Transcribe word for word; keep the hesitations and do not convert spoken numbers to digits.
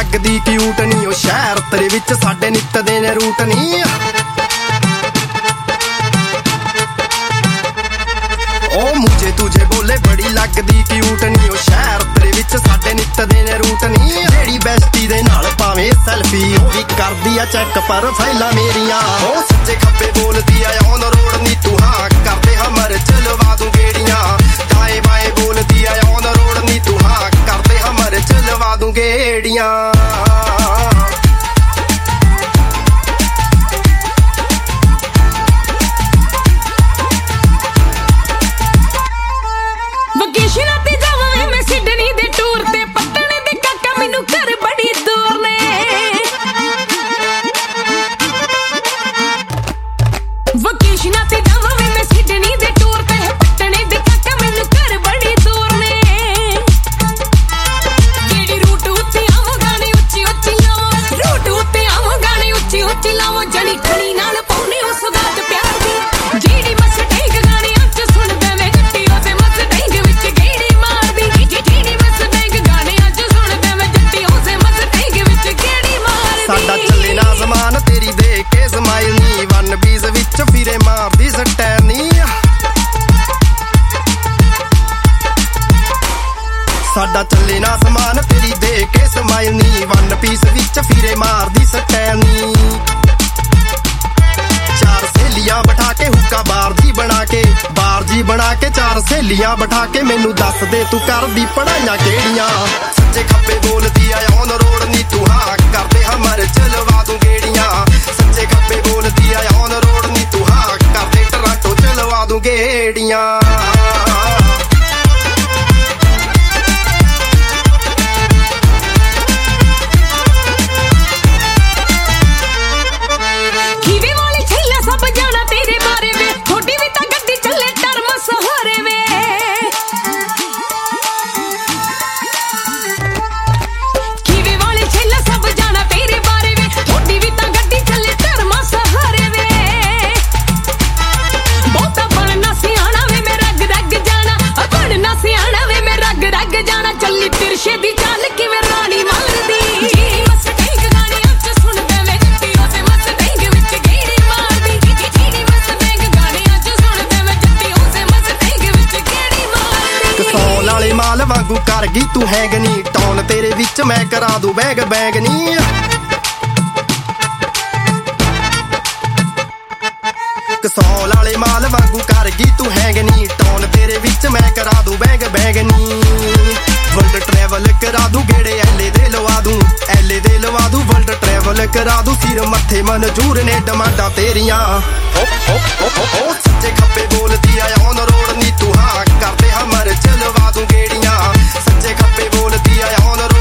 ਲੱਗਦੀ ਕਿਊਟ ਨੀ ਉਹ ਸ਼ਹਿਰ ਤੇਰੇ ਵਿੱਚ ਸਾਡੇ ਨਿੱਤ ਦੇ ਨੇ ਰੂਟ ਨੀ ਉਹ ਮੁਝੇ ਤੁਝੇ ਬੋਲੇ ਬੜੀ ਲੱਗਦੀ ਕਿਊਟ ਨੀ ਉਹ ਸ਼ਹਿਰ ਤੇਰੇ ਵਿੱਚ ਸਾਡੇ ਨਿੱਤ ਦੇ ਨੇ ਰੂਟ ਨੀ ਜਿਹੜੀ ਬੈਸਟੀ ਦੇ ਨਾਲ ਭਾਵੇਂ ਸੈਲਫੀ ਉਹ ਵੀ ਕਰਦੀ ਆ ਚੈੱਕ ਪਰ ਫਾਈਲਾਂ ਮੇਰੀਆਂ ਉਹ ਸੱਚੇ ਖੱਬੇ ਬੋਲਦੀ ਆ ਔਨ ਰੋਡ ਨੀ ਤੂੰ ਹਾਂ ਕਰਦੇ ਹਮਰ ਚਲਵਾ ਦੂੰ ਗੇੜੀਆਂ ਦਾਏ ਬਾਏ ਬੋਲਦੀ ਆ ਔਨ ਰੋਡ ਨੀ ਤੂੰ ਹਾਂ ਕਰਦੇ ਹਮਰ ਚਲਵਾ ਦੂੰ ਗੇੜੀਆਂ ਸਾਡਾ ਚੱਲੇ ਨਾ ਸਮਾਨ ਤੇਰੀ ਦੇ ਕੇ ਸਮਾਈਲ ਨੀ ਵਨ ਪੀਸ ਵਿੱਚ ਫਿਰੇ ਮਾਰਦੀ ਸਟੈਲ ਨੀ ਚਾਰ ਸਹੇਲੀਆਂ ਬਿਠਾ ਕੇ ਹੁੱਕਾ ਬਾਰ ਦੀ ਬਣਾ ਕੇ ਬਾਰ ਜੀ ਬਣਾ ਕੇ ਚਾਰ ਸਹੇਲੀਆਂ ਬਿਠਾ ਕੇ ਮੈਨੂੰ ਦੱਸ ਦੇ ਤੂੰ ਕਰਦੀ ਪੜਾਈਆਂ ਕਿਹੜੀਆਂ ਸੱਚੇ ਖੱਬੇ ਬੋਲਦੀ ਆ ਔਨ ਰੋਡ ਨੀ ਤੂੰ ਹਾਂ ਕਰਦੇ ਹਮਰ ਚਲਵਾ ਦੂੰ ਗੇੜੀਆਂ ਸੱਚੇ ਖੱਬੇ ਬੋਲਦੀ ਆ ਔਨ ਰੋਡ ਨੀ ਤੂੰ ਹਾਂ ਕਰਦੇ ਟਰਾਂਟੋ ਚਲਵਾ ਦੂੰ ਗੇੜੀਆਂ ਮਾਲ ਵਾਂਗੂ ਕਰ ਗਈ ਤੂੰ ਹੈਗ ਨੀ ਟੌਨ ਤੇਰੇ ਵਿੱਚ ਮੈਂ ਕਰਾ ਦੂੰ ਬੈਗ ਬੈਗ ਨੀ ਕਸੌਲ ਵਾਲੇ ਮਾਲ ਵਾਂਗੂ ਕਰ ਗਈ ਤੂੰ ਹੈਗ ਨੀ ਟੌਨ ਤੇਰੇ ਵਿੱਚ ਮੈਂ ਕਰਾ ਦੂੰ ਬੈਗ ਬੈਗ ਨੀ ਵਰਲਡ ਟਰੈਵਲ ਕਰਾ ਦੂੰ ਗੇੜੇ ਐਲੇ ਦੇ ਲਵਾ ਦੂੰ ਐਲੇ ਦੇ ਲਵਾ ਦੂੰ ਵਰਲਡ ਟਰੈਵਲ ਕਰਾ ਦੂੰ ਸਿਰ ਮੱਥੇ ਮਨਜ਼ੂਰ ਨੇ ਡਿਮਾਂਡਾਂ ਤੇਰੀਆਂ ਉਹ ਸੱਚੇ ਖੱਬੇ ਬੋਲਦੀ ਆ ਔਨ ਰੋਡ ਨੀ ਤੂੰ ਹਾਂ ਕਰਦੇ ਹਮਰ ਚਲਵਾ ਦੂੰ ਗੇੜੀਆਂ ਸੱਚੇ ਖੱਬੇ ਬੋਲਦੀ ਆ ਔਨ